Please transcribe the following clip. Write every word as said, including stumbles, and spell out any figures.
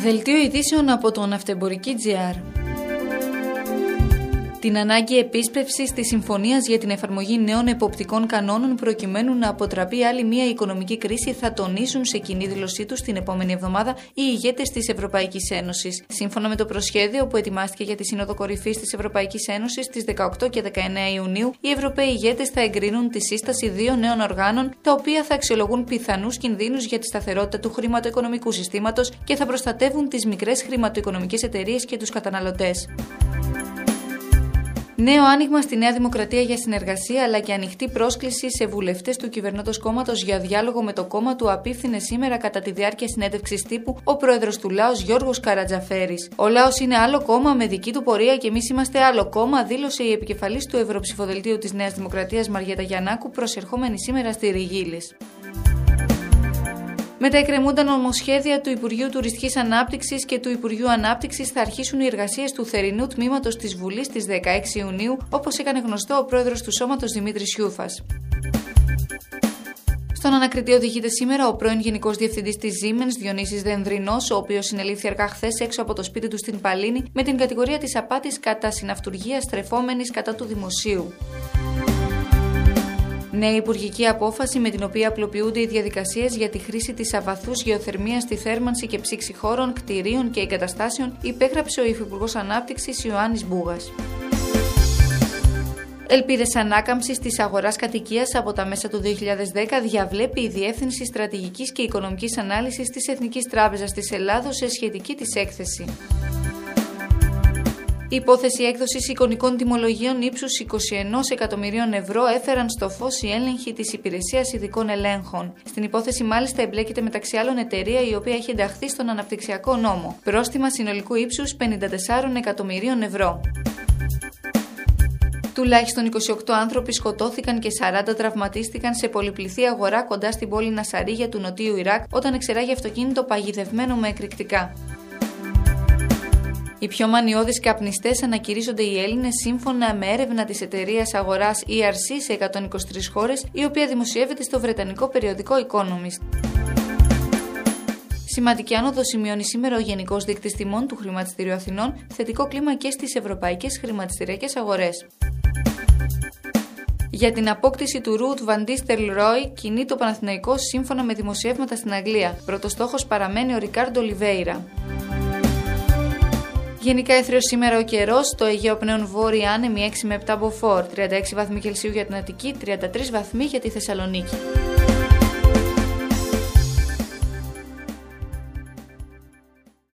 Δελτίο ειδήσεων από το Ναυτεμπορική τζι αρ. Την ανάγκη επίσπευσης της συμφωνίας για την εφαρμογή νέων εποπτικών κανόνων προκειμένου να αποτραπεί άλλη μια οικονομική κρίση θα τονίσουν σε κοινή δήλωσή τους την επόμενη εβδομάδα οι ηγέτες της Ευρωπαϊκής Ένωσης. Σύμφωνα με το προσχέδιο που ετοιμάστηκε για τη Σύνοδο Κορυφής της Ευρωπαϊκής Ένωσης στις δεκαοκτώ και δεκαεννέα Ιουνίου, οι Ευρωπαίοι ηγέτες θα εγκρίνουν τη σύσταση δύο νέων οργάνων, τα οποία θα αξιολογούν πιθανούς κινδύνους για τη σταθερότητα του χρηματοοικονομικού συστήματος και θα προστατεύουν τις μικρές χρηματοοικονομικές εταιρείες και τους καταναλωτές. Νέο άνοιγμα στη Νέα Δημοκρατία για συνεργασία, αλλά και ανοιχτή πρόσκληση σε βουλευτές του κυβερνώντος κόμματος για διάλογο με το κόμμα του απίφθινε σήμερα κατά τη διάρκεια συνέντευξης τύπου ο πρόεδρος του Λάος Γιώργος Καρατζαφέρης. Ο Λάος είναι άλλο κόμμα με δική του πορεία και εμείς είμαστε άλλο κόμμα, δήλωσε η επικεφαλής του Ευρωψηφοδελτίου της Νέας Δημοκρατίας Μαριέτα Γιαννάκου, προσερχόμενη σήμερα στη Ριγίλης. Με τα εκκρεμούντα νομοσχέδια του Υπουργείου Τουριστικής Ανάπτυξης και του Υπουργείου Ανάπτυξης θα αρχίσουν οι εργασίες του θερινού τμήματος της Βουλής στις δεκαέξι Ιουνίου, όπως έκανε γνωστό ο πρόεδρος του Σώματος Δημήτρης Σιούφας. Στον ανακριτή οδηγείται σήμερα ο πρώην Γενικός Διευθυντής της Siemens, Διονύσης Δενδρινός, ο οποίος συνελήφθη αργά χθες έξω από το σπίτι του στην Παλίνη με την κατηγορία της απάτης κατά συναυτουργία στρεφόμενης κατά του δημοσίου. Νέα υπουργική απόφαση με την οποία απλοποιούνται οι διαδικασίες για τη χρήση της αβαθούς γεωθερμίας στη θέρμανση και ψήξη χώρων, κτηρίων και εγκαταστάσεων υπέγραψε ο Υφυπουργός Ανάπτυξης Ιωάννης Μπούγας. Ελπίδες ανάκαμψης της αγοράς κατοικίας από τα μέσα του δύο χιλιάδες δέκα διαβλέπει η Διεύθυνση Στρατηγικής και Οικονομικής Ανάλυσης της Εθνικής Τράπεζας της Ελλάδος σε σχετική της έκθεση. Η υπόθεση έκδοσης εικονικών τιμολογίων ύψους είκοσι ένα εκατομμυρίων ευρώ έφεραν στο φως οι έλεγχοι της Υπηρεσίας Ειδικών Ελέγχων. Στην υπόθεση, μάλιστα, εμπλέκεται μεταξύ άλλων εταιρεία η οποία έχει ενταχθεί στον Αναπτυξιακό Νόμο. Πρόστιμα συνολικού ύψους πενήντα τέσσερα εκατομμυρίων ευρώ. Τουλάχιστον είκοσι οκτώ άνθρωποι σκοτώθηκαν και σαράντα τραυματίστηκαν σε πολυπληθή αγορά κοντά στην πόλη Νασαρίγια του Νοτίου Ιράκ όταν εξερράγει αυτοκίνητο παγιδευμένο με εκρηκτικά. Οι πιο μανιώδεις καπνιστές ανακηρύσσονται οι Έλληνες σύμφωνα με έρευνα της εταιρείας αγοράς ι αρ σι σε εκατόν είκοσι τρεις χώρες, η οποία δημοσιεύεται στο βρετανικό περιοδικό Economist. Σημαντική άνοδο σημειώνει σήμερα ο Γενικός Δείκτης Τιμών του Χρηματιστηρίου Αθηνών, θετικό κλίμα και στις ευρωπαϊκές χρηματιστηριακές αγορές. Για την απόκτηση του Ruud van Nistelrooy κινεί το Παναθηναϊκός σύμφωνα με δημοσιεύματα στην Αγγλία. Πρώτος στόχος παραμένει ο Ρικάρντο Ολιβέιρα. Γενικά έθριος σήμερα ο καιρός, στο Αιγαίο πνέουν βόρεια άνεμοι έξι με επτά μποφόρ, τριάντα έξι βαθμοί Κελσίου για την Αττική, τριάντα τρεις βαθμοί για τη Θεσσαλονίκη.